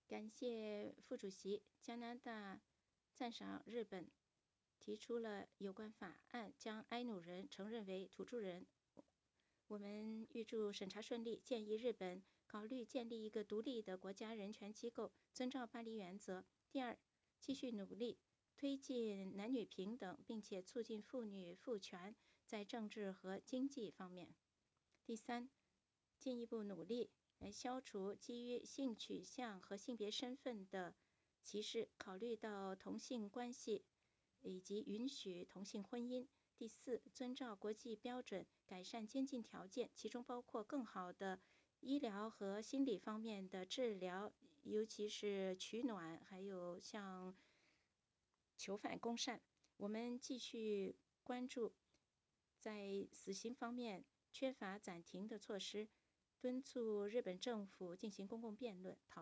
感谢副主席。加拿大赞赏日本提出了有关法案，将埃努人承认为土著人。我们预祝审查顺利，建议日本考虑建立一个独立的国家人权机构，遵照巴黎原则。第二，继续努力推进男女平等，并且促进妇女赋权在政治和经济方面。第三，进一步努力来消除基于性取向和性别身份的歧视，考虑到同性关系以及允许同性婚姻。第四，遵照国际标准改善监禁条件，其中包括更好的医疗和心理方面的治疗，尤其是取暖，还有像囚犯公善。我们继续关注在死刑方面缺乏暂停的措施，敦促日本政府进行公共辩论。